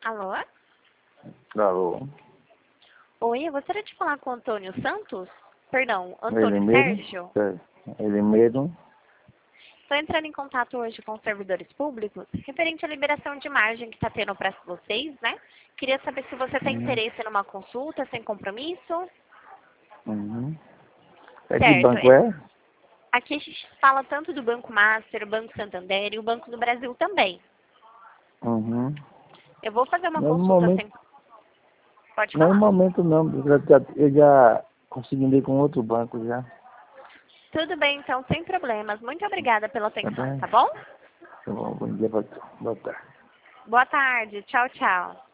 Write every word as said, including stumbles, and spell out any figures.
Alô? Alô? Oi, eu gostaria de falar com o Antônio Santos? Perdão, Ele Antônio mesmo? Sérgio? É, Ele mesmo? Estou entrando em contato hoje com os servidores públicos, referente à liberação de margem que está tendo para vocês, né? Queria saber se você tem Uhum. interesse numa consulta sem compromisso. Uhum. É que Certo. banco é? Aqui a gente fala tanto do Banco Master, o Banco Santander e o Banco do Brasil também. Uhum. Eu vou fazer uma Não, no consulta momento, sem... Pode não, no falar. momento não. Eu já, eu já consegui ir com outro banco já. Tudo bem, então, sem problemas. Muito obrigada pela Tá atenção, bem? tá bom? Tá bom, bom dia, boa boa tarde. Boa tarde. Tchau, tchau.